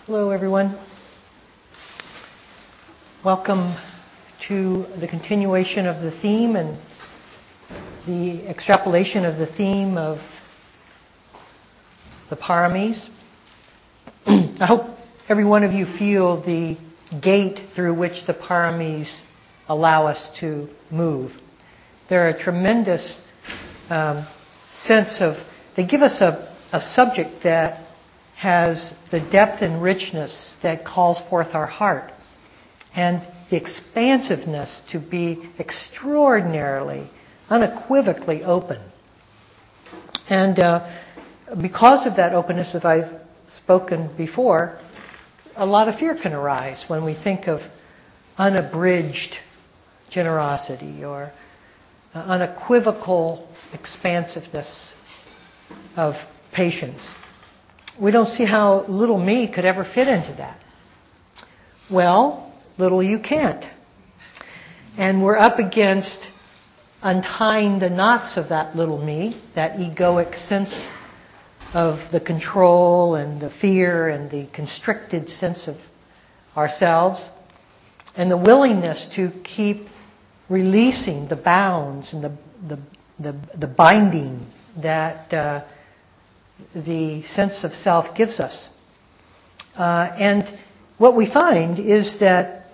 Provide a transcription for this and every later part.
Hello, everyone. Welcome to the continuation of the theme and the extrapolation of the theme of the paramis. I hope every one of you feel the gate through which the paramis allow us to move. They're a tremendous sense of, they give us a subject that has the depth and richness that calls forth our heart, and the expansiveness to be extraordinarily, unequivocally open. And because of that openness, as I've spoken before, a lot of fear can arise when we think of unabridged generosity or unequivocal expansiveness of patience. We don't see how little me could ever fit into that. Well, little you can't. And we're up against untying the knots of that little me, that egoic sense of the control and the fear and the constricted sense of ourselves, and the willingness to keep releasing the bounds and the binding that the sense of self gives us. And what we find is that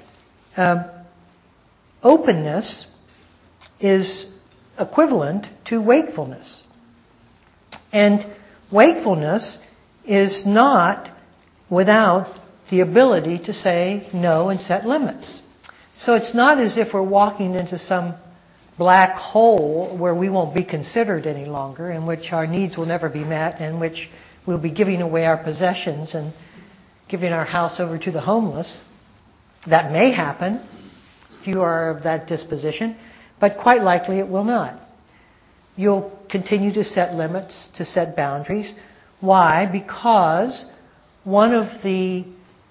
openness is equivalent to wakefulness. And wakefulness is not without the ability to say no and set limits. So it's not as if we're walking into some black hole where we won't be considered any longer, in which our needs will never be met, in which we'll be giving away our possessions and giving our house over to the homeless. That may happen if you are of that disposition, but quite likely it will not. You'll continue to set limits, to set boundaries. Why? Because one of the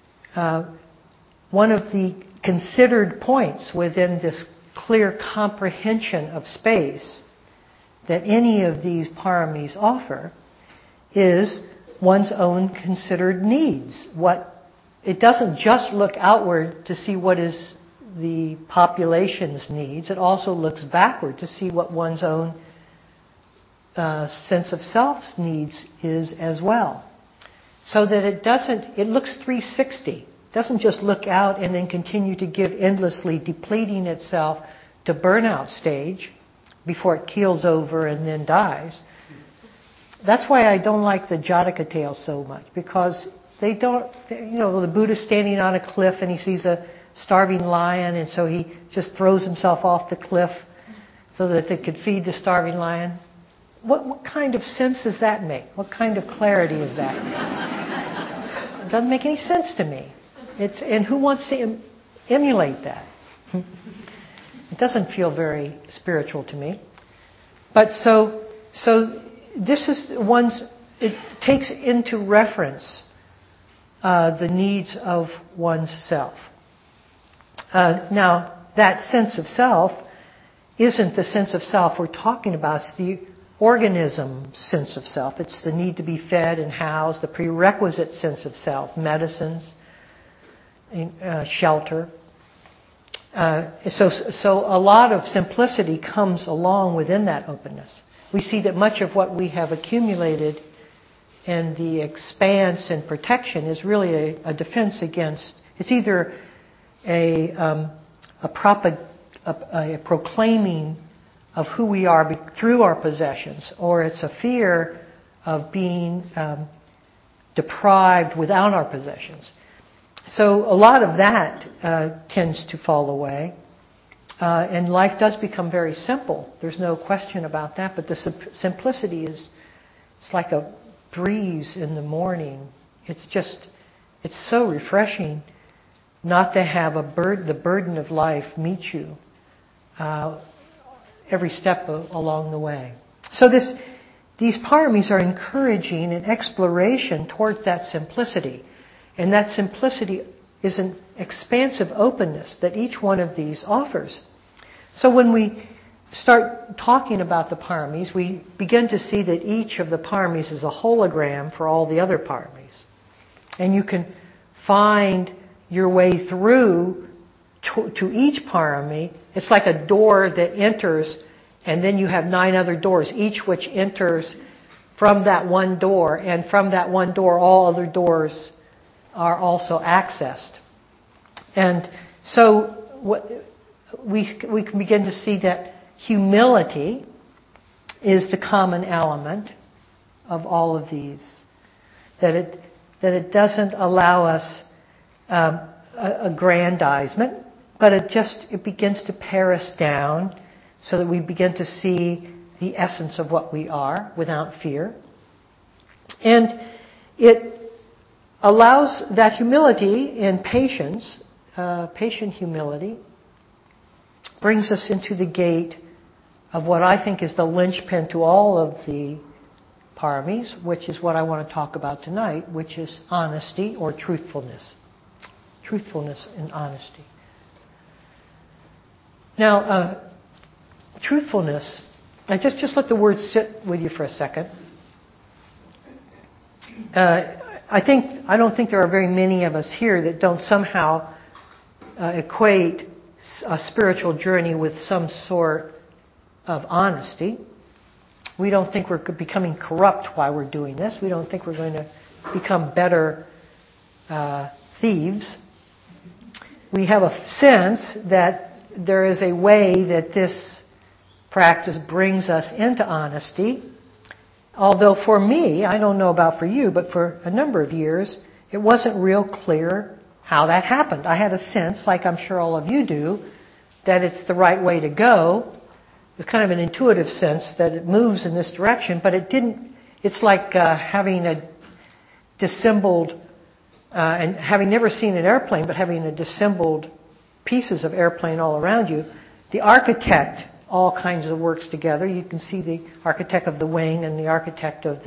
considered points within this clear comprehension of space that any of these paramis offer is one's own considered needs. It doesn't just look outward to see what is the population's needs. It also looks backward to see what one's own sense of self's needs is as well. So that it looks 360. It doesn't just look out and then continue to give endlessly, depleting itself to burnout stage before it keels over and then dies. That's why I don't like the Jataka tales so much, because they don't, the Buddha's standing on a cliff and he sees a starving lion, and so he just throws himself off the cliff so that they could feed the starving lion. What kind of sense does that make? What kind of clarity is that? It doesn't make any sense to me. And who wants to emulate that? It doesn't feel very spiritual to me. But so this is it takes into reference the needs of one's self. Now, that sense of self isn't the sense of self we're talking about. It's the organism sense of self. It's the need to be fed and housed, the prerequisite sense of self, medicines, shelter. So a lot of simplicity comes along within that openness. We see that much of what we have accumulated in the expanse and protection is really a defense against. It's either a proclaiming of who we are through our possessions, or it's a fear of being deprived without our possessions. So a lot of that tends to fall away, and life does become very simple. There's no question about that. But the simplicity it's like a breeze in the morning. It's so refreshing not to have the burden of life meet you every step along the way. So these paramis are encouraging an exploration towards that simplicity. And that simplicity is an expansive openness that each one of these offers. So when we start talking about the paramis, we begin to see that each of the paramis is a hologram for all the other paramis. And you can find your way through to each parami. It's like a door that enters, and then you have 9 other doors, each which enters from that one door, and from that one door all other doors are also accessed. And so we can begin to see that humility is the common element of all of these. That it doesn't allow us aggrandizement, but it begins to pare us down so that we begin to see the essence of what we are without fear. And it allows that humility and patience, patient humility, brings us into the gate of what I think is the linchpin to all of the paramis, which is what I want to talk about tonight, which is honesty or truthfulness. Truthfulness and honesty. Now, truthfulness, just let the word sit with you for a second. I don't think there are very many of us here that don't somehow equate a spiritual journey with some sort of honesty. We don't think we're becoming corrupt while we're doing this. We don't think we're going to become better thieves. We have a sense that there is a way that this practice brings us into honesty. Although for me, I don't know about for you, but for a number of years, it wasn't real clear how that happened. I had a sense, like I'm sure all of you do, that it's the right way to go. It's kind of an intuitive sense that it moves in this direction, but it didn't. It's like having a dissembled, and having never seen an airplane, but having a dissembled pieces of airplane all around you. The architect all kinds of works together. You can see the architect of the wing and the architect of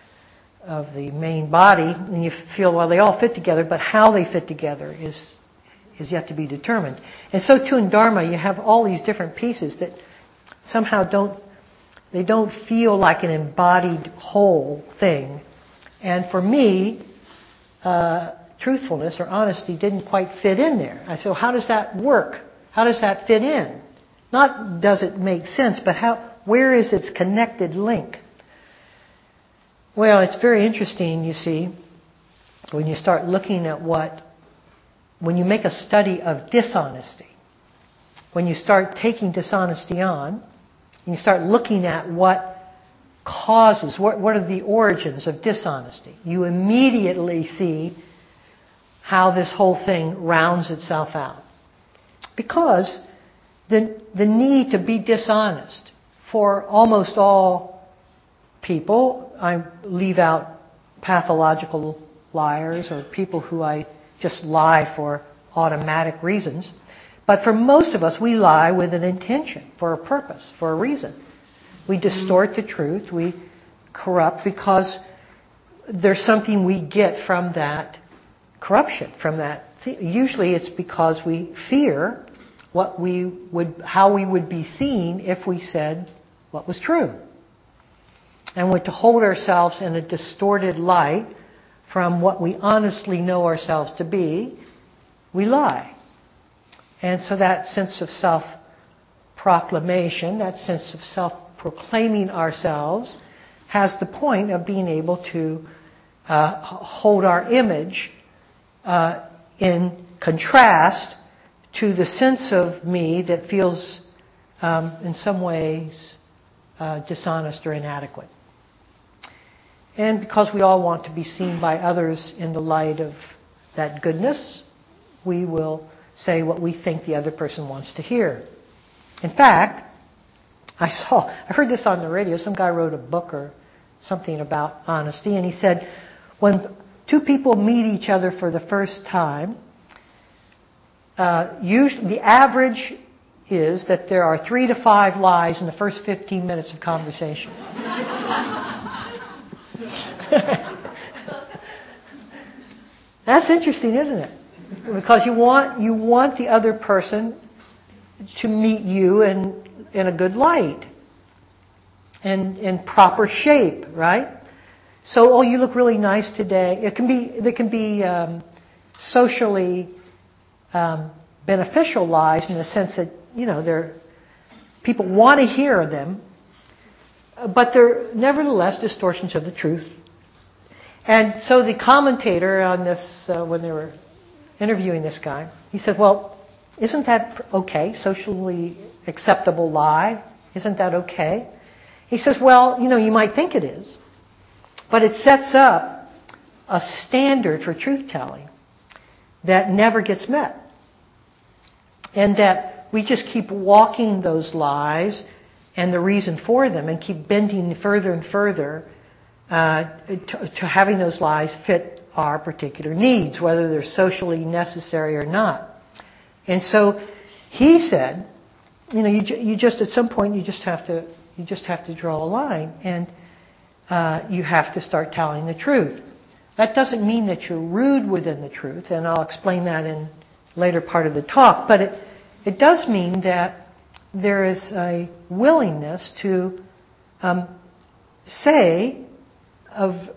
the main body, and you feel, well, they all fit together, but how they fit together is yet to be determined. And so too in Dharma, you have all these different pieces that somehow don't feel like an embodied whole thing. And for me, truthfulness or honesty didn't quite fit in there. I said, well, how does that work? How does that fit in? Not does it make sense, but where is its connected link? Well, it's very interesting, you see, when you start looking at when you make a study of dishonesty, when you start taking dishonesty on, and you start looking at what causes, what are the origins of dishonesty, you immediately see how this whole thing rounds itself out. Because the need to be dishonest for almost all people, I leave out pathological liars or people who I just lie for automatic reasons, but for most of us we lie with an intention, for a purpose, for a reason. We distort the truth, we corrupt because there's something we get from that corruption, from that. Usually it's because we fear how we would be seen if we said what was true. And we're to hold ourselves in a distorted light from what we honestly know ourselves to be, we lie. And so that sense of self-proclamation, that sense of self-proclaiming ourselves, has the point of being able to hold our image in contrast to the sense of me that feels in some ways dishonest or inadequate. And because we all want to be seen by others in the light of that goodness, we will say what we think the other person wants to hear. In fact, I heard this on the radio. Some guy wrote a book or something about honesty, and he said, when two people meet each other for the first time, usually the average is that there are 3 to 5 lies in the first 15 minutes of conversation. That's interesting, isn't it? Because you want the other person to meet you in a good light and in proper shape, right? So, you look really nice today. There can be socially beneficial lies in the sense that, people want to hear them, but they're nevertheless distortions of the truth. And so the commentator on this, when they were interviewing this guy, he said, well, isn't that okay? Socially acceptable lie? Isn't that okay? He says, well, you might think it is, but it sets up a standard for truth-telling that never gets met. And that we just keep walking those lies and the reason for them and keep bending further and further to having those lies fit our particular needs, whether they're socially necessary or not. And so he said, you just at some point you just have to draw a line, and you have to start telling the truth. That doesn't mean that you're rude within the truth, and I'll explain that in later part of the talk, but it does mean that there is a willingness to say of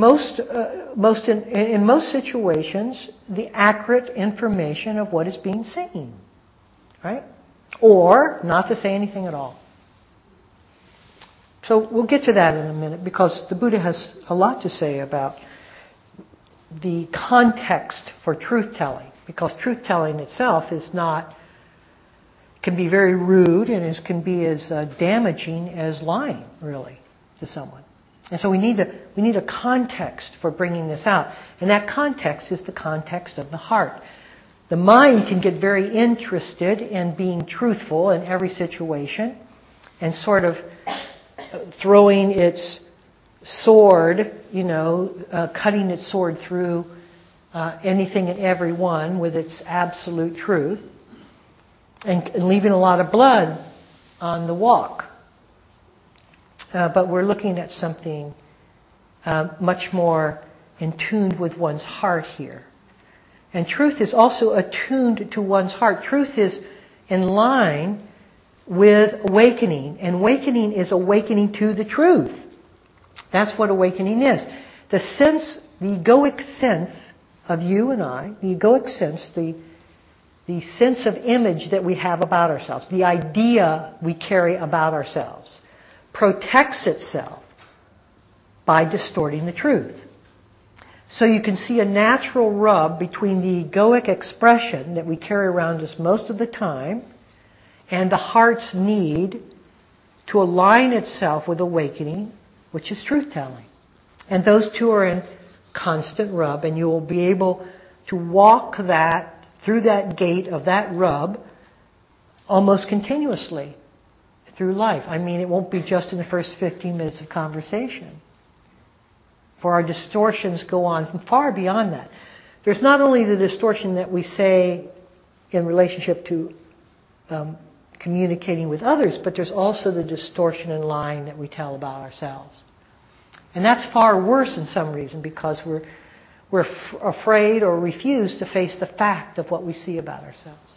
in most situations the accurate information of what is being seen, right? Or not to say anything at all. So we'll get to that in a minute, because the Buddha has a lot to say about the context for truth-telling, because truth-telling itself can be very rude and can be as damaging as lying, really, to someone. And so we need a context for bringing this out. And that context is the context of the heart. The mind can get very interested in being truthful in every situation and sort of throwing its sword, cutting its sword through anything and everyone with its absolute truth, and leaving a lot of blood on the walk. But we're looking at something much more in tune with one's heart here. And truth is also attuned to one's heart. Truth is in line with awakening. And awakening is awakening to the truth. That's what awakening is. The egoic sense of you and I, the egoic sense, the sense of image that we have about ourselves, the idea we carry about ourselves, protects itself by distorting the truth. So you can see a natural rub between the egoic expression that we carry around us most of the time and the heart's need to align itself with awakening, which is truth-telling. And those two are in constant rub, and you will be able to walk through that gate of that rub almost continuously through life. I mean, it won't be just in the first 15 minutes of conversation. For our distortions go on far beyond that. There's not only the distortion that we say in relationship to communicating with others, but there's also the distortion and lying that we tell about ourselves. And that's far worse in some reason, because we're afraid or refuse to face the fact of what we see about ourselves.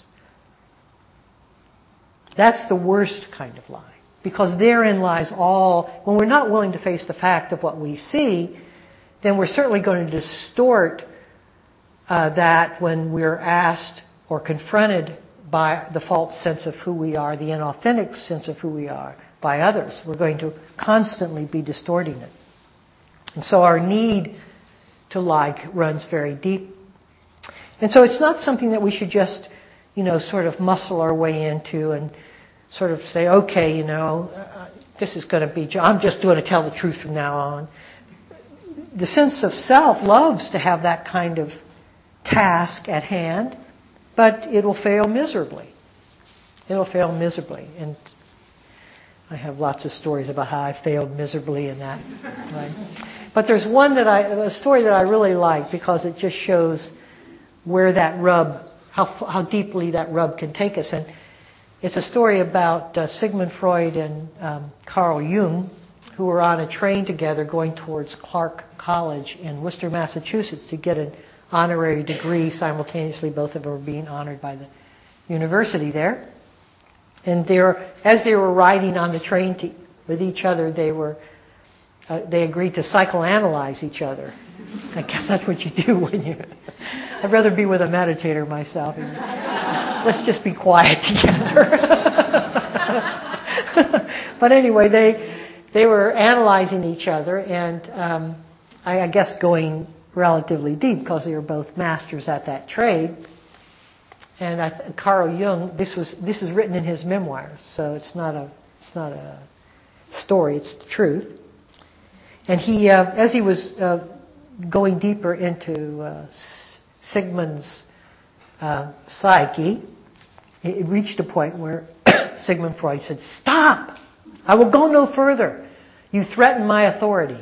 That's the worst kind of lie, because therein lies when we're not willing to face the fact of what we see, then we're certainly going to distort that when we're asked or confronted by the false sense of who we are, the inauthentic sense of who we are by others. We're going to constantly be distorting it. And so our need to lie runs very deep. And so it's not something that we should just, sort of muscle our way into and sort of say, okay, this is going to be, I'm just going to tell the truth from now on. The sense of self loves to have that kind of task at hand, but it will fail miserably. It'll fail miserably. And I have lots of stories about how I failed miserably in that. Right? But there's a story that I really like, because it just shows where that rub, how deeply that rub can take us. And it's a story about Sigmund Freud and Carl Jung, who were on a train together going towards Clark College in Worcester, Massachusetts, to get an honorary degree. Simultaneously, both of them were being honored by the university there. And as they were riding on the train with each other, they agreed to psychoanalyze each other. I guess that's what you do when you... I'd rather be with a meditator myself. Let's just be quiet together. But anyway, they were analyzing each other, and I guess going relatively deep because they were both masters at that trade. And Carl Jung, this is written in his memoirs, so it's not a story; it's the truth. And he, as he was going deeper into Sigmund's psyche, it reached a point where Sigmund Freud said, "Stop! I will go no further. You threaten my authority."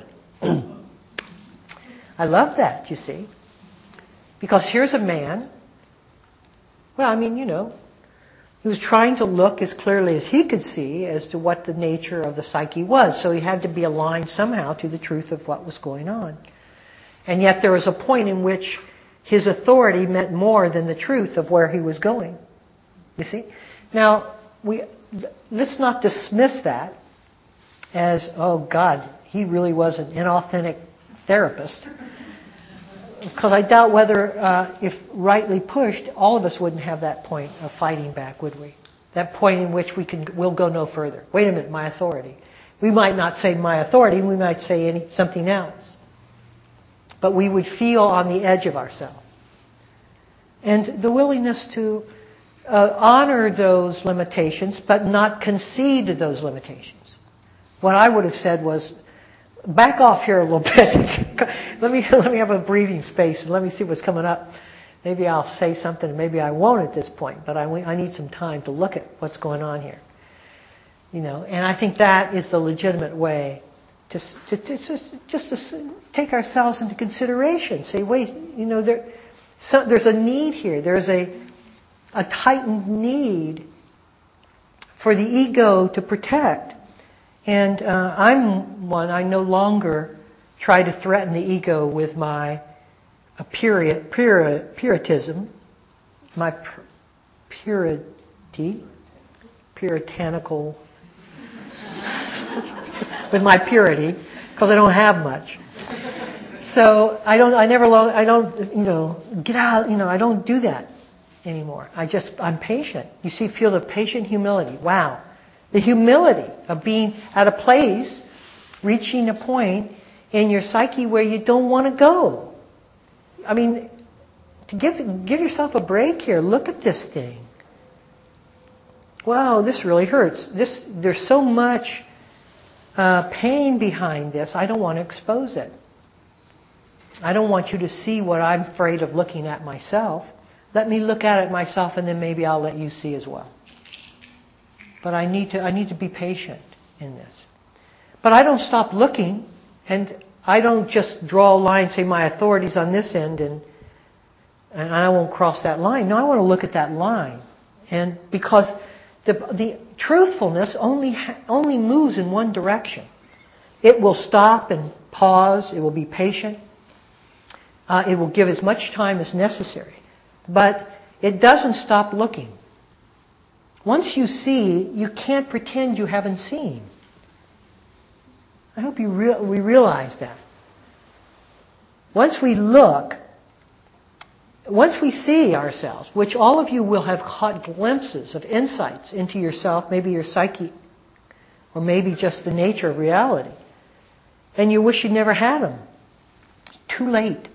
I love that, you see. Because here's a man, well, I mean, he was trying to look as clearly as he could see as to what the nature of the psyche was. So he had to be aligned somehow to the truth of what was going on. And yet there was a point in which his authority meant more than the truth of where he was going. You see? Now, let's not dismiss that as, oh God, he really was an inauthentic therapist. Because I doubt whether, if rightly pushed, all of us wouldn't have that point of fighting back, would we? That point in which we'll go no further. Wait a minute, my authority. We might not say my authority, we might say something else. But we would feel on the edge of ourselves. And the willingness to honor those limitations, but not concede to those limitations. What I would have said was, back off here a little bit. let me have a breathing space and let me see what's coming up. Maybe I'll say something and maybe I won't at this point, but I need some time to look at what's going on here. And I think that is the legitimate way to take ourselves into consideration. Say, wait, there's a need here. There's a heightened need for the ego to protect. And I'm one, I no longer try to threaten the ego with my puritanism, my puritanical, with my purity, because I don't have much. So I don't get out, I don't do that anymore. I'm patient. You see, feel the patient humility. Wow. The humility of being at a place, reaching a point in your psyche where you don't want to go. I mean, to give yourself a break here. Look at this thing. Wow, this really hurts. There's so much pain behind this. I don't want to expose it. I don't want you to see what I'm afraid of looking at myself. Let me look at it myself, and then maybe I'll let you see as well. But I need to be patient in this. But I don't stop looking, and I don't just draw a line, say my authority's on this end, and I won't cross that line. No, I want to look at that line. And because the truthfulness only moves in one direction. It will stop and pause. It will be patient. It will give as much time as necessary. But it doesn't stop looking. Once you see, you can't pretend you haven't seen. I hope we realize that. Once we look, once we see ourselves, which all of you will have caught glimpses of insights into yourself, maybe your psyche, or maybe just the nature of reality, and you wish you never had them. It's too late.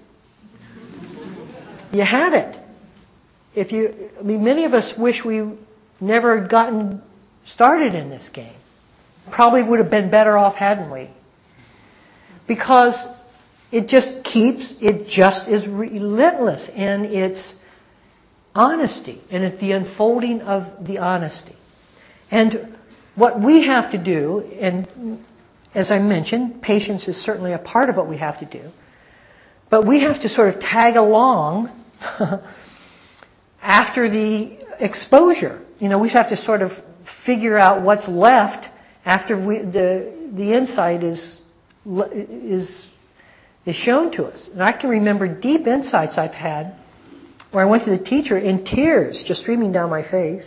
You had it. Many of us wish we never had gotten started in this game. Probably would have been better off, hadn't we? Because it just is relentless in its honesty, and it's the unfolding of the honesty. And what we have to do, and as I mentioned, patience is certainly a part of what we have to do, but we have to sort of tag along after the exposure. We have to sort of figure out what's left after the insight is shown to us. And I can remember deep insights I've had where I went to the teacher in tears, just streaming down my face.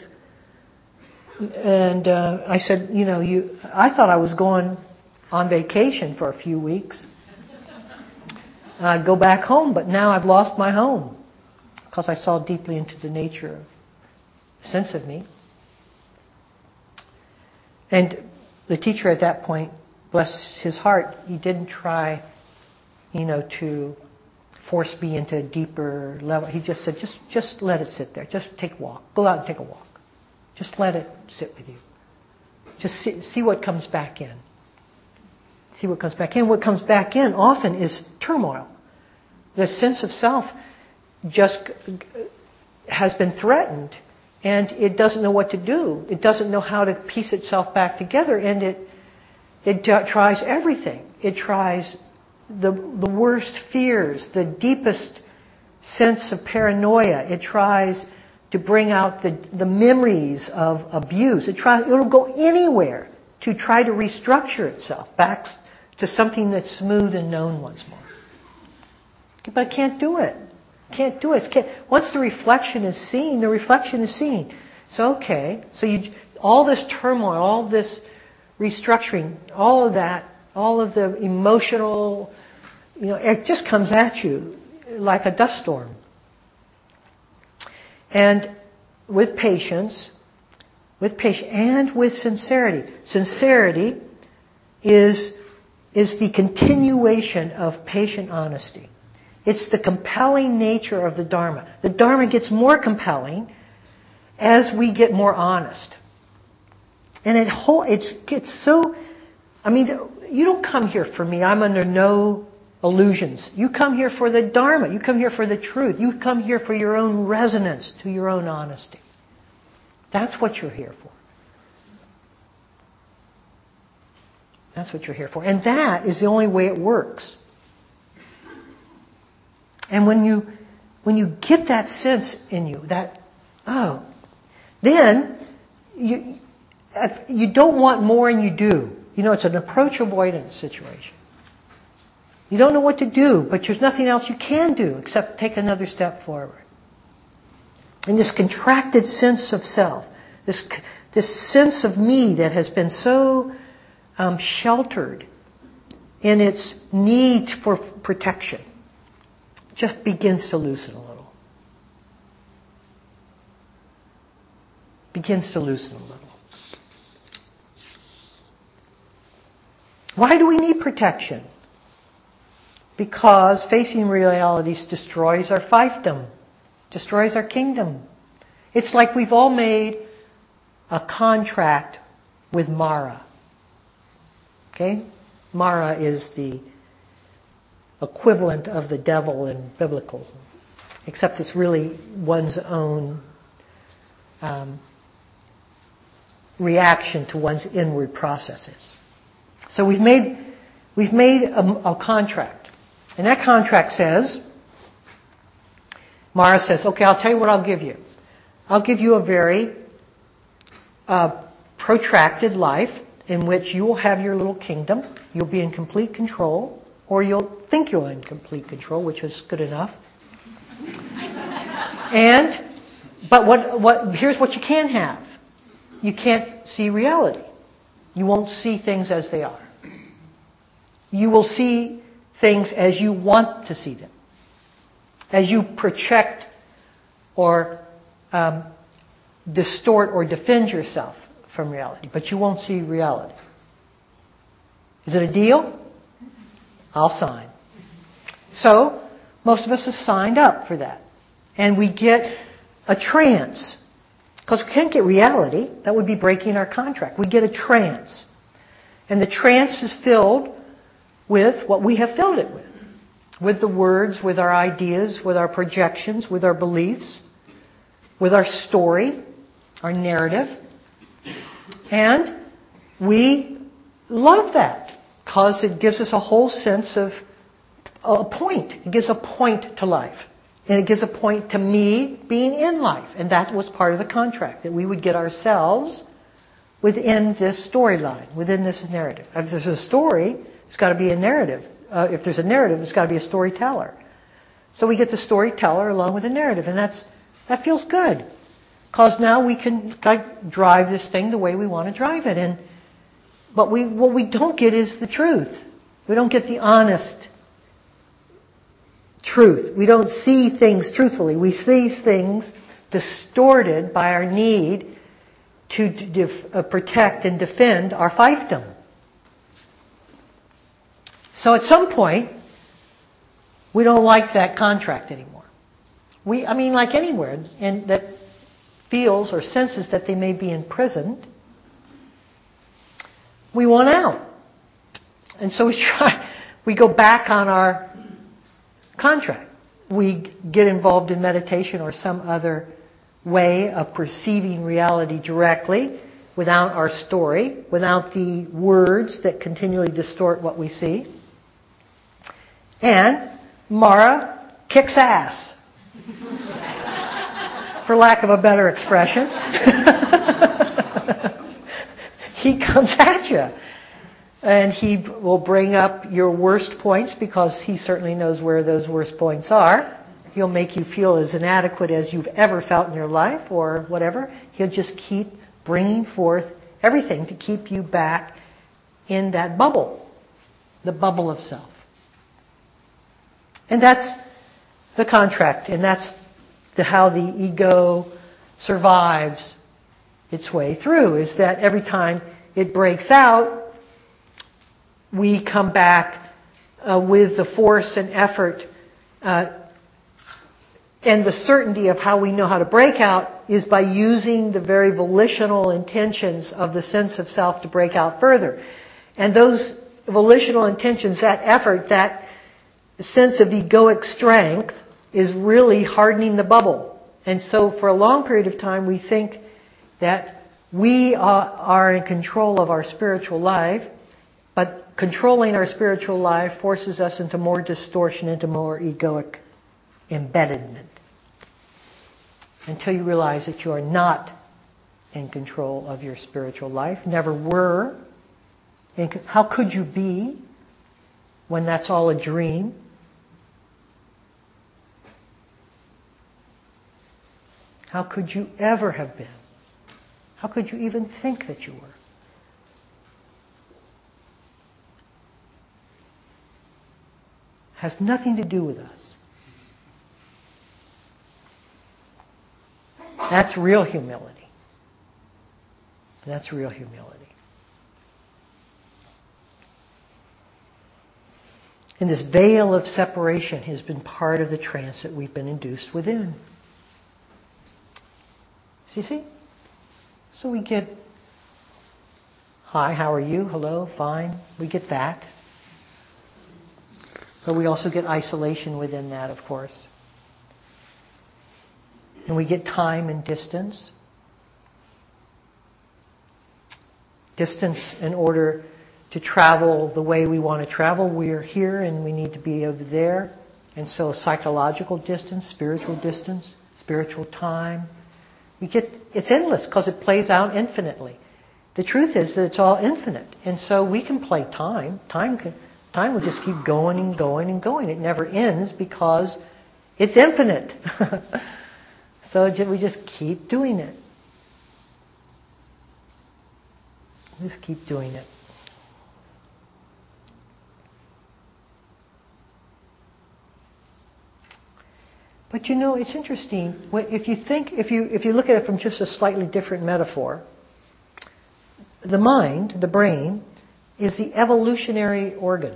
And I said, I thought I was going on vacation for a few weeks. I'd go back home, but now I've lost my home. because I saw deeply into the nature of the sense of me. And the teacher at that point, bless his heart, he didn't try, to force me into a deeper level. He just said, just let it sit there. Just take a walk. Go out and take a walk. Just let it sit with you. Just see what comes back in. See what comes back in. What comes back in often is turmoil. The sense of self just has been threatened, and it doesn't know what to do. It doesn't know how to piece itself back together, and it tries everything. It tries the worst fears, the deepest sense of paranoia. It tries to bring out the memories of abuse. It'll go anywhere to try to restructure itself back to something that's smooth and known once more. But it can't do it. Can't do it. Once the reflection is seen, the reflection is seen. So okay. So all this turmoil, all this restructuring, all of that, all of the emotional, it just comes at you like a dust storm. And with patience, and with sincerity. Sincerity is the continuation of patient honesty. It's the compelling nature of the Dharma. The Dharma gets more compelling as we get more honest. And it gets so, you don't come here for me. I'm under no illusions. You come here for the Dharma. You come here for the truth. You come here for your own resonance to your own honesty. That's what you're here for. That's what you're here for. And that is the only way it works. And when you get that sense in you, then you don't want more and you do. It's an approach avoidance situation. You don't know what to do, but there's nothing else you can do except take another step forward. And this contracted sense of self, this sense of me that has been so sheltered in its need for protection, just begins to loosen a little. Begins to loosen a little. Why do we need protection? Because facing realities destroys our fiefdom, destroys our kingdom. It's like we've all made a contract with Mara. Okay? Mara is the equivalent of the devil in biblical, except it's really one's own reaction to one's inward processes. So we've made a contract, and that contract says, Mara says, okay, I'll tell you what I'll give you. I'll give you a very protracted life in which you will have your little kingdom. You'll be in complete control, or you'll think you're in complete control, which is good enough. But here's what you can have. You can't see reality. You won't see things as they are. You will see things as you want to see them. As you project or distort or defend yourself from reality. But you won't see reality. Is it a deal? I'll sign. So, most of us have signed up for that. And we get a trance. Because we can't get reality. That would be breaking our contract. We get a trance. And the trance is filled with what we have filled it with. With the words, with our ideas, with our projections, with our beliefs, with our story, our narrative. And we love that because it gives us a whole sense of a point. It gives a point to life. And it gives a point to me being in life. And that was part of the contract, that we would get ourselves within this storyline, within this narrative. If there's a story, there's got to be a narrative. If there's a narrative, there's got to be a storyteller. So we get the storyteller along with the narrative. And that feels good. Because now we can drive this thing the way we want to drive it. But what we don't get is the truth. We don't get the honest truth. We don't see things truthfully. We see things distorted by our need to protect and defend our fiefdom. So at some point, we don't like that contract anymore. Like anywhere, and that feels or senses that they may be imprisoned, we want out. And so we go back on our contract. We get involved in meditation or some other way of perceiving reality directly, without our story, without the words that continually distort what we see. And Mara kicks ass, for lack of a better expression. He comes at you. And he will bring up your worst points, because he certainly knows where those worst points are. He'll make you feel as inadequate as you've ever felt in your life or whatever. He'll just keep bringing forth everything to keep you back in that bubble, the bubble of self. And that's the contract, and that's how the ego survives its way through, is that every time it breaks out, we come back with the force and effort, and the certainty of how we know how to break out is by using the very volitional intentions of the sense of self to break out further. And those volitional intentions, that effort, that sense of egoic strength, is really hardening the bubble. And so for a long period of time we think that we are in control of our spiritual life, but controlling our spiritual life forces us into more distortion, into more egoic embeddedment. Until you realize that you are not in control of your spiritual life, never were. And how could you be when that's all a dream? How could you ever have been? How could you even think that you were? Has nothing to do with us. That's real humility. That's real humility. And this veil of separation has been part of the trance that we've been induced within. See? So we get, hi, how are you? Hello, fine. We get that. But we also get isolation within that, of course. And we get time and distance. Distance in order to travel the way we want to travel. We're here and we need to be over there. And so psychological distance, spiritual time. It's endless because it plays out infinitely. The truth is that it's all infinite. And so we can play time. Time will just keep going and going and going. It never ends because it's infinite. So we just keep doing it. Just keep doing it. But it's interesting. If you look at it from just a slightly different metaphor, the mind, the brain, is the evolutionary organ.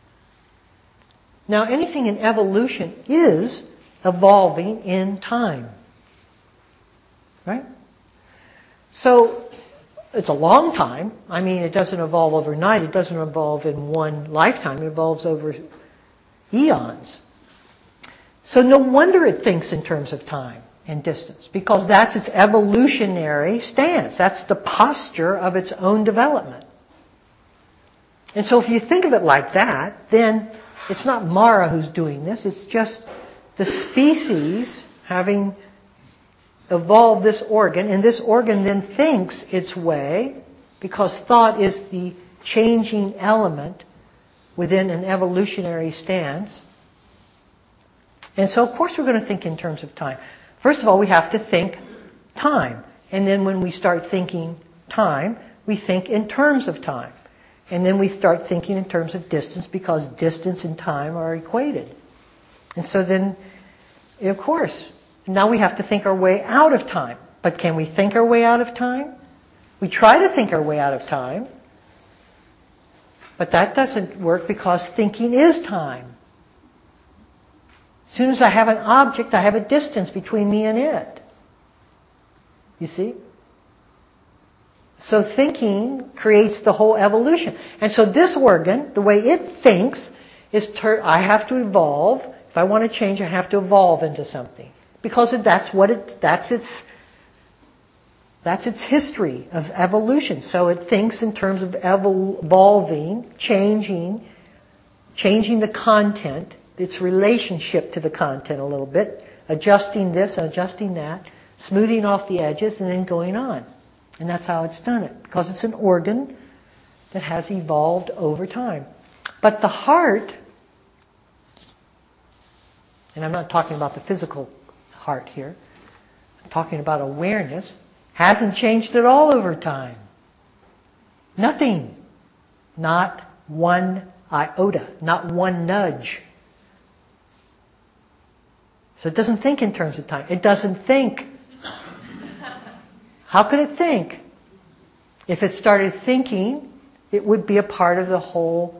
Now, anything in evolution is evolving in time. Right? So, it's a long time. It doesn't evolve overnight. It doesn't evolve in one lifetime. It evolves over eons. So no wonder it thinks in terms of time and distance, because that's its evolutionary stance. That's the posture of its own development. And so if you think of it like that, then it's not Mara who's doing this. It's just the species having evolved this organ, and this organ then thinks its way, because thought is the changing element within an evolutionary stance. And so, of course, we're going to think in terms of time. First of all, we have to think time. And then when we start thinking time, we think in terms of time. And then we start thinking in terms of distance, because distance and time are equated. And so then, of course, now we have to think our way out of time. But can we think our way out of time? We try to think our way out of time. But that doesn't work because thinking is time. As soon as I have an object, I have a distance between me and it. You see? So thinking creates the whole evolution. And so this organ, the way it thinks, is I have to evolve. If I want to change, I have to evolve into something. Because that's its history of evolution. So it thinks in terms of evolving, changing the content, its relationship to the content a little bit, adjusting this and adjusting that, smoothing off the edges, and then going on. And that's how it's done it, because it's an organ that has evolved over time. But the heart, and I'm not talking about the physical heart here, I'm talking about awareness, hasn't changed at all over time. Nothing. Not one iota, not one nudge. So it doesn't think in terms of time. It doesn't think. How could it think? If it started thinking, it would be a part of the whole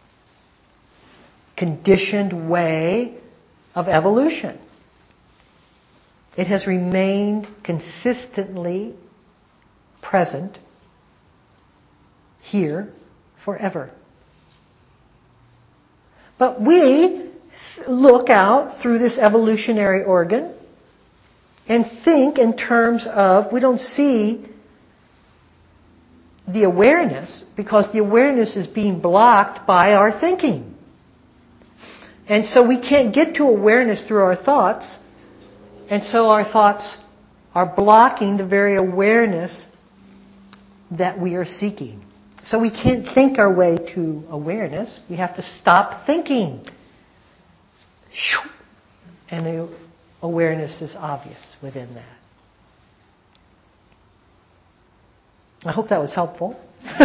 conditioned way of evolution. It has remained consistently present here forever. But we look out through this evolutionary organ and think in terms of, we don't see the awareness because the awareness is being blocked by our thinking. And so we can't get to awareness through our thoughts, and so our thoughts are blocking the very awareness that we are seeking. So we can't think our way to awareness. We have to stop thinking. And the awareness is obvious within that. I hope that was helpful. So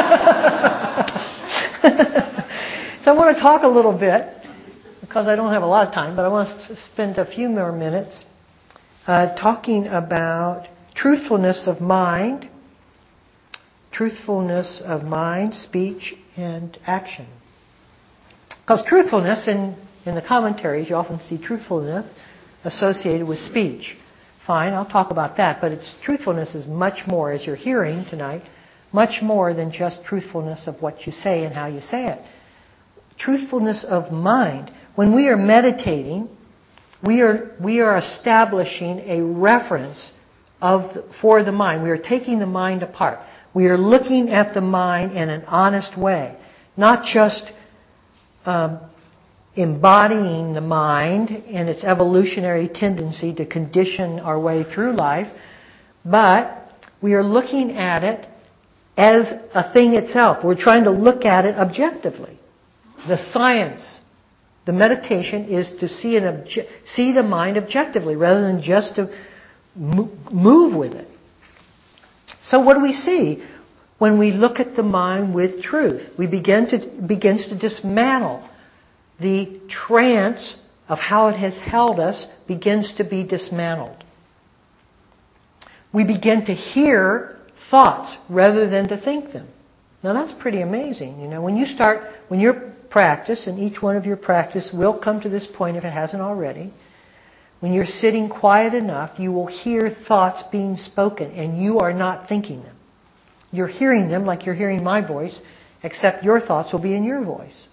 I want to talk a little bit, because I don't have a lot of time, but I want to spend a few more minutes talking about truthfulness of mind, speech, and action. Because truthfulness, in the commentaries, you often see truthfulness associated with speech. Fine, I'll talk about that, but truthfulness is much more, as you're hearing tonight, much more than just truthfulness of what you say and how you say it. Truthfulness of mind. When we are meditating, we are establishing a reference for the mind. We are taking the mind apart. We are looking at the mind in an honest way, not just embodying the mind and its evolutionary tendency to condition our way through life, but we are looking at it as a thing itself. We're trying to look at it objectively. The science, the meditation is to see the mind objectively rather than just to move with it. So what do we see when we look at the mind with truth? We begins to dismantle. The trance of how it has held us begins to be dismantled. We begin to hear thoughts rather than to think them. Now that's pretty amazing. You know, when your practice, and each one of your practice will come to this point if it hasn't already, when you're sitting quiet enough, you will hear thoughts being spoken and you are not thinking them. You're hearing them like you're hearing my voice, except your thoughts will be in your voice.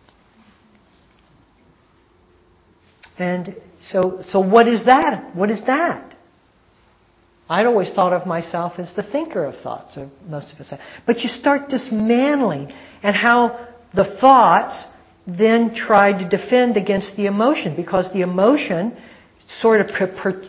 And so what is that? What is that? I'd always thought of myself as the thinker of thoughts, or most of us have. But you start dismantling, and how the thoughts then try to defend against the emotion, because the emotion sort of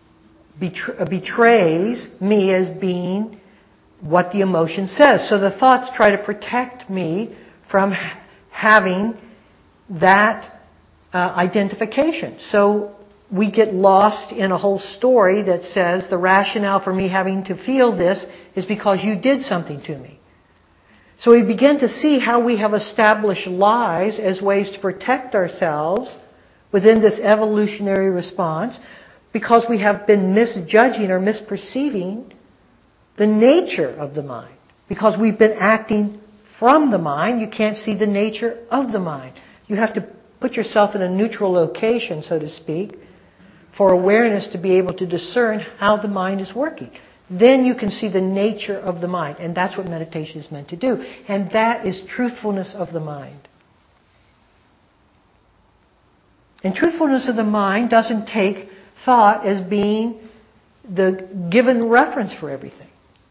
betrays me as being what the emotion says. So the thoughts try to protect me from having that identification. So we get lost in a whole story that says the rationale for me having to feel this is because you did something to me. So we begin to see how we have established lies as ways to protect ourselves within this evolutionary response because we have been misjudging or misperceiving the nature of the mind. Because we've been acting from the mind, you can't see the nature of the mind. You have to put yourself in a neutral location, so to speak, for awareness to be able to discern how the mind is working. Then you can see the nature of the mind. And that's what meditation is meant to do. And that is truthfulness of the mind. And truthfulness of the mind doesn't take thought as being the given reference for everything.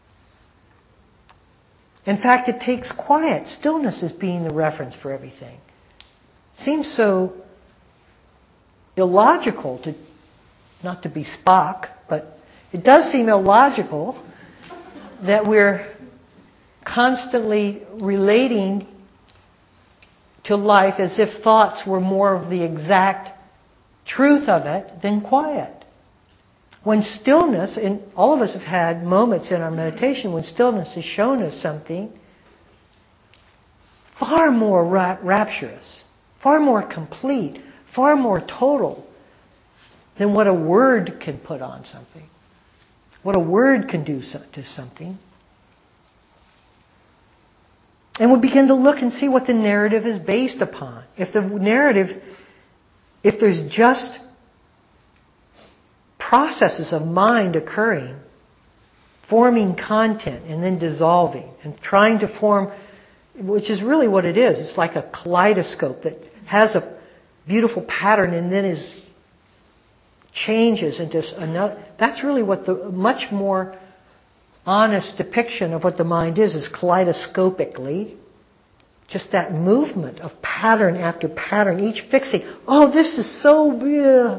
In fact, it takes quiet, stillness as being the reference for everything. Seems so illogical to, not to be Spock, but it does seem illogical that we're constantly relating to life as if thoughts were more of the exact truth of it than quiet. When stillness, and all of us have had moments in our meditation when stillness has shown us something far more rapturous, far more complete, far more total than what a word can put on something, what a word can do to something. And we begin to look and see what the narrative is based upon. If the narrative, if there's just processes of mind occurring, forming content and then dissolving and trying to form, which is really what it is. It's like a kaleidoscope that has a beautiful pattern and then changes into another. That's really what the much more honest depiction of what the mind is kaleidoscopically. Just that movement of pattern after pattern, each fixing, oh, this is so beautiful.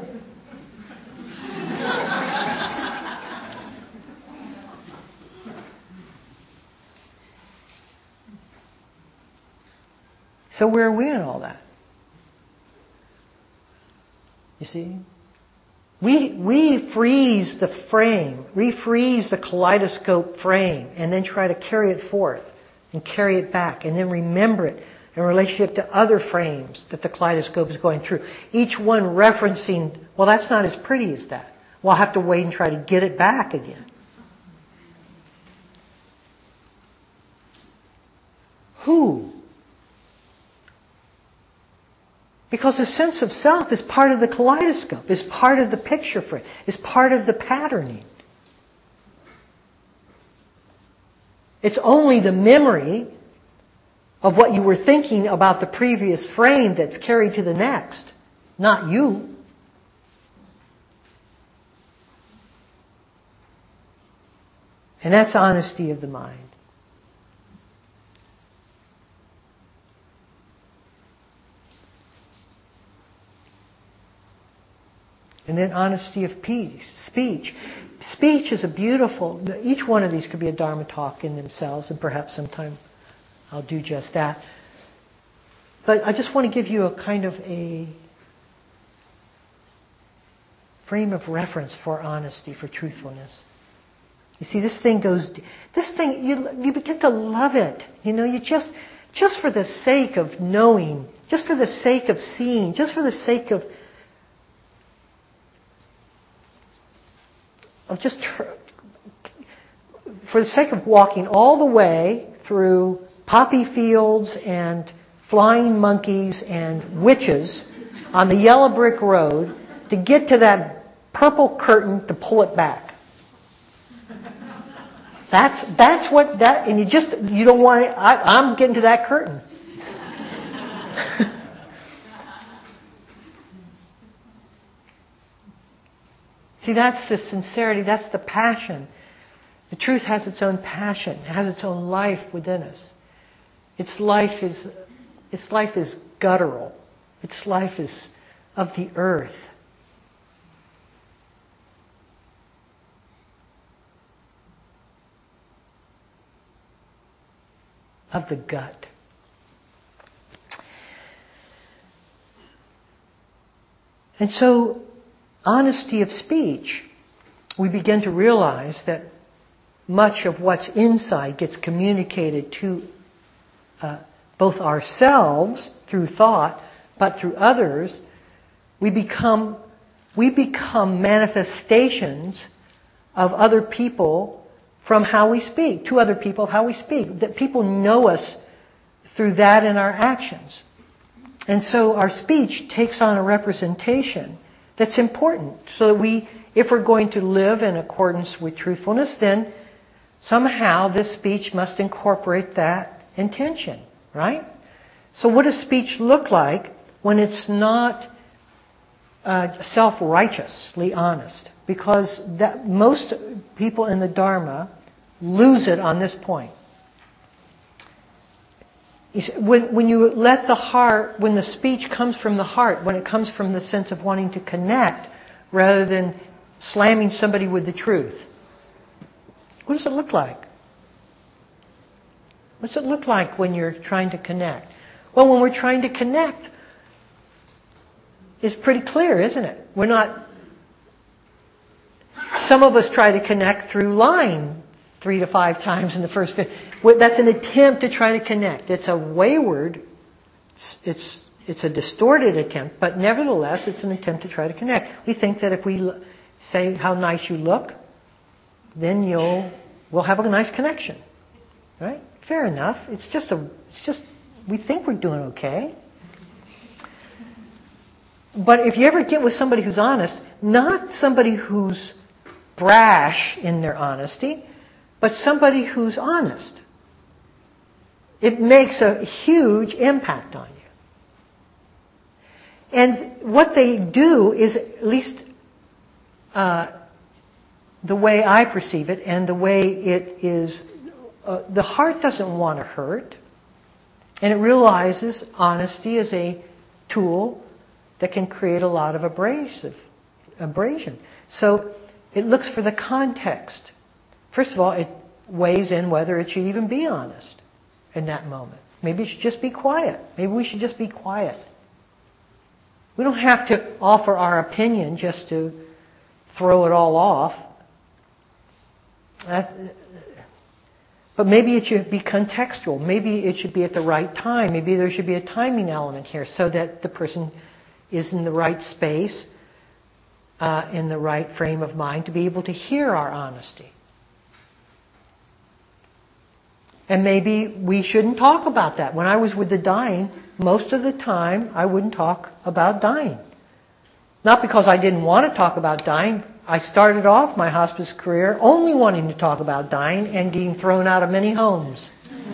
So where are we in all that? You see? We freeze the frame, refreeze the kaleidoscope frame, and then try to carry it forth and carry it back, and then remember it in relationship to other frames that the kaleidoscope is going through. Each one referencing, well, that's not as pretty as that. Well, I'll have to wait and try to get it back again. Who? Because the sense of self is part of the kaleidoscope, is part of the picture frame, is part of the patterning. It's only the memory of what you were thinking about the previous frame that's carried to the next, not you. And that's honesty of the mind. And then honesty of speech. Speech is a beautiful, each one of these could be a Dharma talk in themselves, and perhaps sometime I'll do just that. But I just want to give you a kind of a frame of reference for honesty, for truthfulness. You see, this thing, you begin to love it. You know, you just for the sake of knowing, just for the sake of seeing, just for the sake of for the sake of walking all the way through poppy fields and flying monkeys and witches on the yellow brick road to get to that purple curtain to pull it back. That's what that, and you don't want it, I'm getting to that curtain. See, that's the sincerity, that's the passion. The truth has its own passion, it has its own life within us. Its life is guttural. Its life is of the earth. Of the gut. And so, honesty of speech, we begin to realize that much of what's inside gets communicated to both ourselves through thought, but through others We become manifestations of other people from how we speak, to other people how we speak. That people know us through that in our actions. And so our speech takes on a representation that's important. So that if we're going to live in accordance with truthfulness, then somehow this speech must incorporate that intention, right? So what does speech look like when it's not self-righteously honest? Because most people in the Dharma lose it on this point. When you let the heart, when the speech comes from the heart, when it comes from the sense of wanting to connect rather than slamming somebody with the truth, what does it look like? What's it look like when you're trying to connect? Well, when we're trying to connect, it's pretty clear, isn't it? We're not... Some of us try to connect through lying 3 to 5 times in the first... That's an attempt to try to connect. It's a wayward, it's a distorted attempt, but nevertheless it's an attempt to try to connect. We think that if we say how nice you look, then we'll have a nice connection. Right? Fair enough. It's just we think we're doing okay. But if you ever get with somebody who's honest, not somebody who's brash in their honesty, but somebody who's honest, it makes a huge impact on you. And what they do is, at least the way I perceive it and the way it is, the heart doesn't want to hurt, and it realizes honesty is a tool that can create a lot of abrasion. So it looks for the context. First of all, it weighs in whether it should even be honest in that moment. Maybe it should just be quiet. Maybe we should just be quiet. We don't have to offer our opinion just to throw it all off. But maybe it should be contextual. Maybe it should be at the right time. Maybe there should be a timing element here so that the person is in the right space, in the right frame of mind to be able to hear our honesty. And maybe we shouldn't talk about that. When I was with the dying, most of the time I wouldn't talk about dying. Not because I didn't want to talk about dying. I started off my hospice career only wanting to talk about dying and getting thrown out of many homes.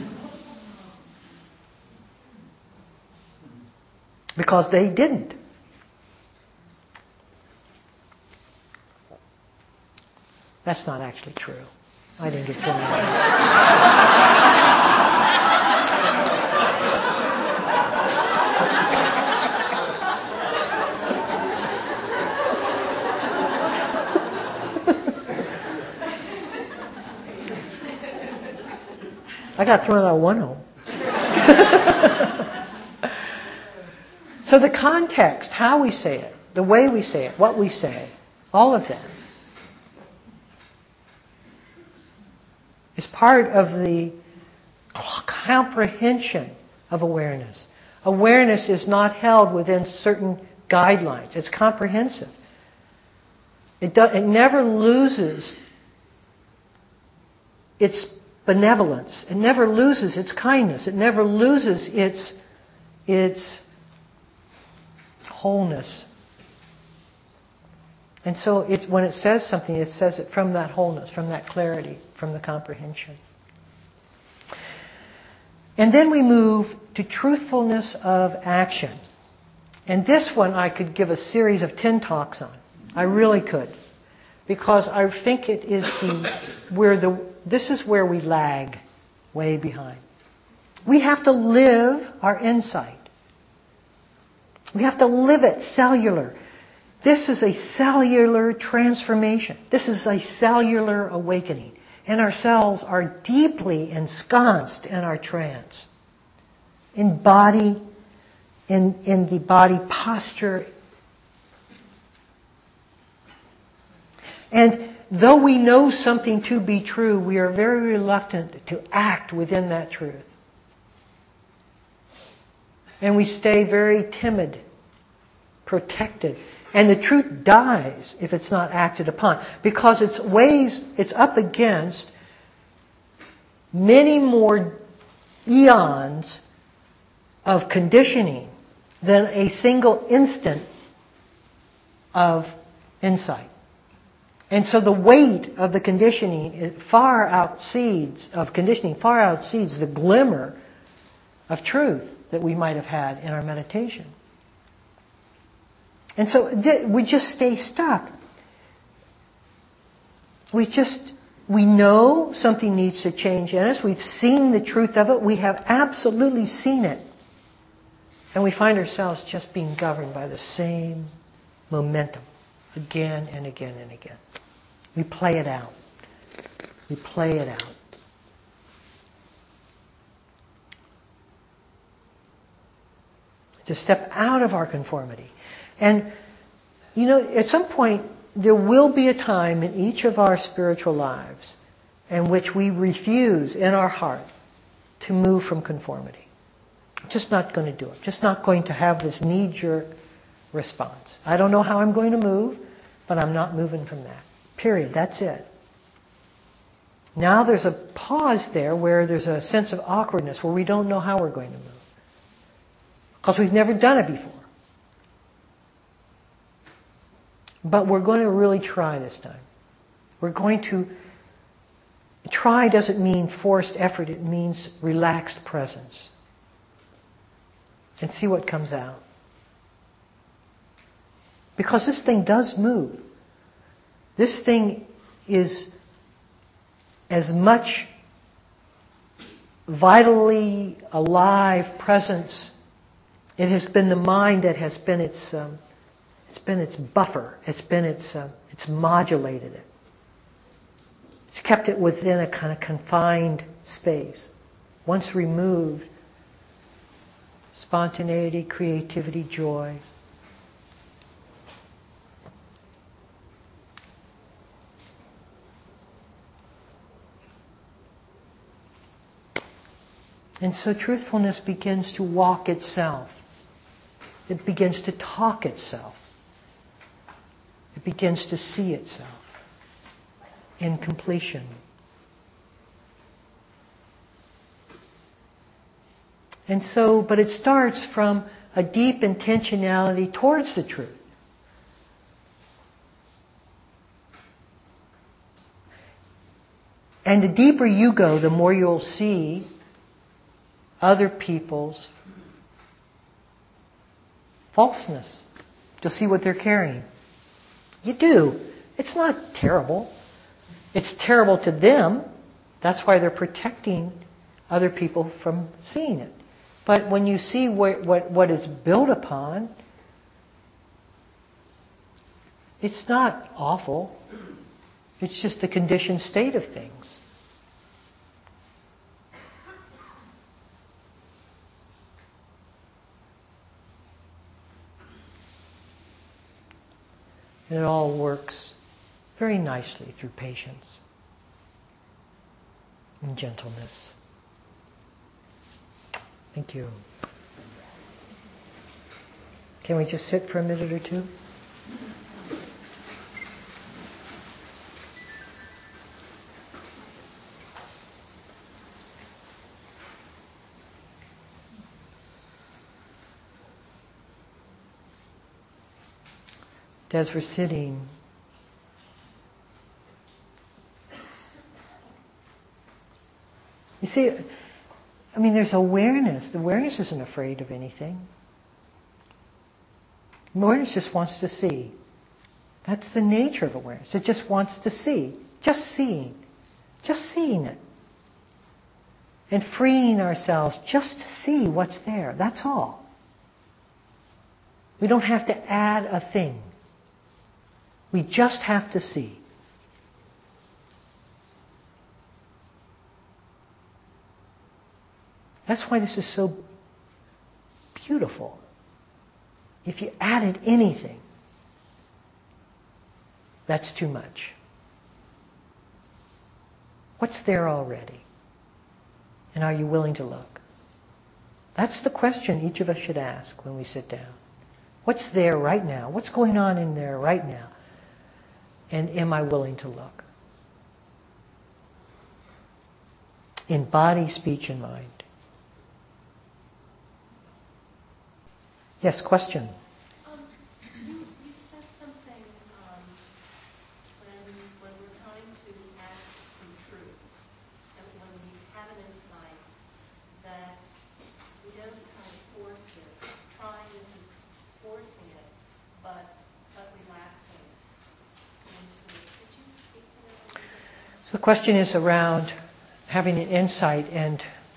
Because they didn't. That's not actually true. I didn't get thrown out. I got thrown out of one home. So the context, how we say it, the way we say it, what we say, all of that is part of the comprehension of awareness. Awareness is not held within certain guidelines. It's comprehensive. It never loses its benevolence. It never loses its kindness. It never loses its wholeness. And so when it says something, it says it from that wholeness, from that clarity, from the comprehension. And then we move to truthfulness of action. And this one I could give a series of 10 talks on. I really could. Because I think it is this is where we lag way behind. We have to live our insight. We have to live it cellular. This is a cellular transformation. This is a cellular awakening. And our cells are deeply ensconced in our trance. In the body posture. And though we know something to be true, we are very reluctant to act within that truth. And we stay very timid protected. And the truth dies if it's not acted upon, because it's up against many more eons of conditioning than a single instant of insight. And so the weight of the conditioning far outseeds the glimmer of truth that we might have had in our meditation. And so we just stay stuck. We know something needs to change in us. We've seen the truth of it. We have absolutely seen it. And we find ourselves just being governed by the same momentum again and again and again. We play it out. We play it out. To step out of our conformity. And, at some point, there will be a time in each of our spiritual lives in which we refuse in our heart to move from conformity. I'm just not going to do it. Just not going to have this knee-jerk response. I don't know how I'm going to move, but I'm not moving from that. Period. That's it. Now there's a pause there where there's a sense of awkwardness, where we don't know how we're going to move. Because we've never done it before. But we're going to really try this time. We're going to try doesn't mean forced effort, it means relaxed presence. And see what comes out. Because this thing does move. This thing is as much vitally alive presence. It has been the mind that has been its buffer. It's modulated it. It's kept it within a kind of confined space. Once removed, spontaneity, creativity, joy. And so truthfulness begins to walk itself. It begins to talk itself. It begins to see itself in completion. And so, but it starts from a deep intentionality towards the truth. And the deeper you go, the more you'll see other people's falseness. You'll see what they're carrying. You do. It's not terrible. It's terrible to them. That's why they're protecting other people from seeing it. But when you see what it's built upon, it's not awful. It's just the conditioned state of things. And it all works very nicely through patience and gentleness. Thank you. Can we just sit for a minute or two? As we're sitting, you see, there's awareness. The awareness isn't afraid of anything. Awareness just wants to see. That's the nature of awareness. It just wants to see. Just seeing. Just seeing it. And freeing ourselves just to see what's there. That's all. We don't have to add a thing. We just have to see. That's why this is so beautiful. If you added anything, that's too much. What's there already? And are you willing to look? That's the question each of us should ask when we sit down. What's there right now? What's going on in there right now? And am I willing to look? In body, speech, and mind. Yes, question? You said something when we're trying to act from truth, and when we have an insight, that we don't try to force it. Trying isn't forcing it, but relaxing into it. Could you speak to that a little bit? So the question is around having an insight and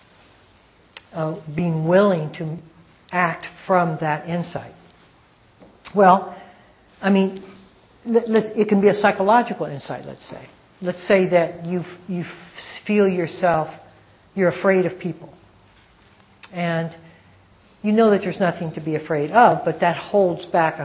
being willing to act from that insight. Well, I mean, it can be a psychological insight, let's say. Let's say that you feel yourself, you're afraid of people. And you know that there's nothing to be afraid of, but that holds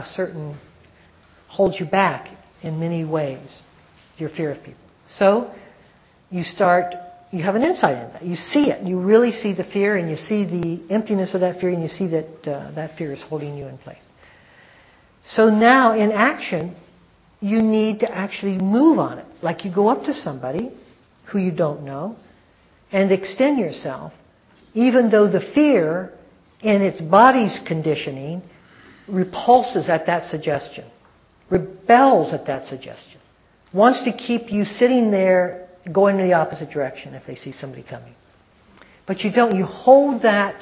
you back in many ways, your fear of people. So, you have an insight into that. You see it. You really see the fear, and you see the emptiness of that fear, and you see that that fear is holding you in place. So now, in action, you need to actually move on it. Like you go up to somebody who you don't know and extend yourself, even though the fear in its body's conditioning repulses at that suggestion, rebels at that suggestion, wants to keep you sitting there going in the opposite direction if they see somebody coming. But you don't. You hold that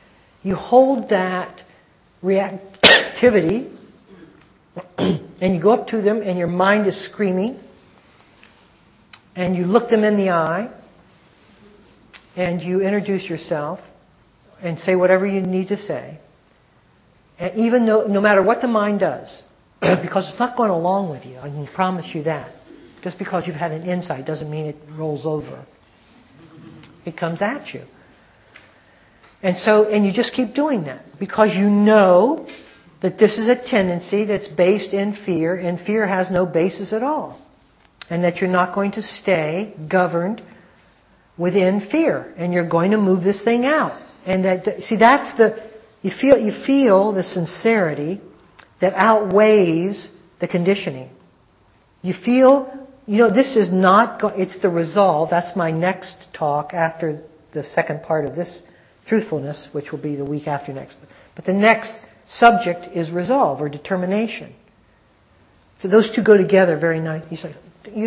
reactivity and you go up to them and your mind is screaming and you look them in the eye and you introduce yourself and say whatever you need to say. And even though, no matter what the mind does, because it's not going along with you, I can promise you that. Just because you've had an insight doesn't mean it rolls over. It comes at you. And you just keep doing that because you know that this is a tendency that's based in fear, and fear has no basis at all. And that you're not going to stay governed within fear, and you're going to move this thing out. And you feel the sincerity that outweighs the conditioning. You feel, this is not, it's the resolve. That's my next talk after the second part of this truthfulness, which will be the week after next. But the next subject is resolve or determination. So those two go together very nicely. You say,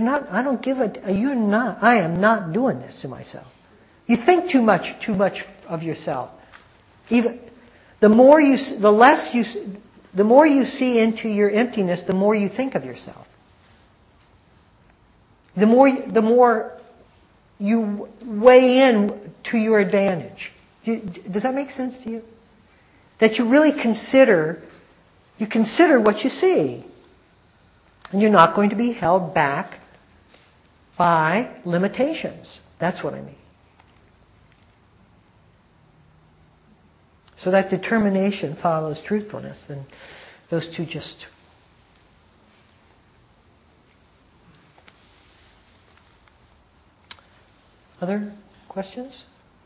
I am not doing this to myself. You think too much of yourself. Even the more you see into your emptiness, the more you think of yourself. The more you weigh in to your advantage. Does that make sense to you? That you really consider what you see. And you're not going to be held back by limitations. That's what I mean. So that determination follows truthfulness, and those two just... Other questions?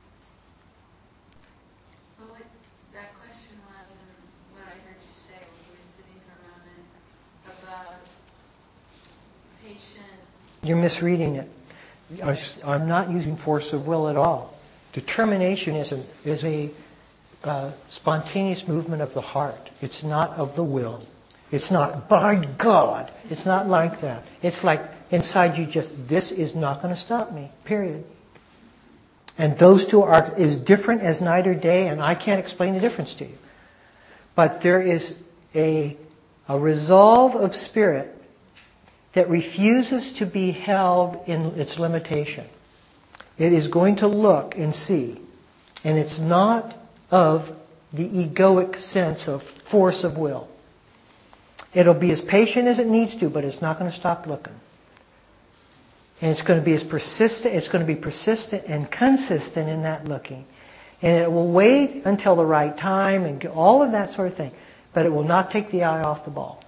Well, that question was, and what I heard you say when you were sitting for a moment, about patient... You're misreading it. I'm not using force of will at all. Determination is a spontaneous movement of the heart. It's not of the will. It's not, by God. It's not like that. It's like inside you this is not going to stop me, period. And those two are as different as night or day, and I can't explain the difference to you. But there is a resolve of spirit that refuses to be held in its limitation. It is going to look and see. And it's not of the egoic sense of force of will. It'll be as patient as it needs to, but it's not going to stop looking. And it's going to be persistent and consistent in that looking. And it will wait until the right time and all of that sort of thing. But it will not take the eye off the ball.